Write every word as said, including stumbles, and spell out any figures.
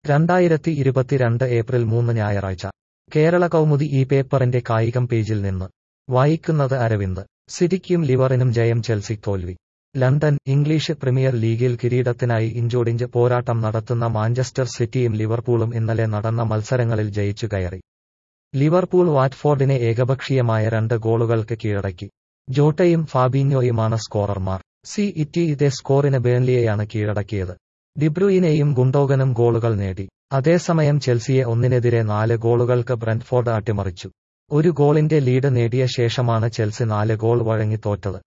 രണ്ടായിരത്തി ഇരുപത്തിരണ്ട് ഏപ്രിൽ മൂന്ന് ഞായറാഴ്ച കേരള കൗമുദി ഈ പേപ്പറിന്റെ കായികം പേജിൽ നിന്ന് വായിക്കുന്നത് അരവിന്ദ്. സിറ്റിക്കും ലിവറിനും ജയം, ചെൽസി തോൽവി. ലണ്ടൻ. ഇംഗ്ലീഷ് പ്രീമിയർ ലീഗിൽ കിരീടത്തിനായി ഇഞ്ചോടിഞ്ച് പോരാട്ടം നടത്തുന്ന മാഞ്ചസ്റ്റർ സിറ്റിയും ലിവർപൂളും ഇന്നലെ നടന്ന മത്സരങ്ങളിൽ ജയിച്ചു കയറി. ലിവർപൂൾ വാറ്റ്ഫോർഡിനെ ഏകപക്ഷീയമായ രണ്ട് ഗോളുകൾക്ക് കീഴടക്കി. ജോട്ടയും ഫാബീഞ്ഞോയുമാണ് സ്കോറർമാർ. സി ഇറ്റി ഇതേ സ്കോറിന് ബേൺലിയെയാണ് കീഴടക്കിയത്. ഡിബ്രൂയിനെയും ഗുണ്ടോഗനും ഗോളുകൾ നേടി. അതേസമയം ചെൽസിയെ ഒന്നിനെതിരെ നാല് ഗോളുകൾക്ക് ബ്രെന്റ്ഫോർഡ് അട്ടിമറിച്ചു. ഒരു ഗോളിന്റെ ലീഡ് നേടിയ ശേഷമാണ് ചെൽസി നാല് ഗോൾ വഴങ്ങി തോറ്റത്.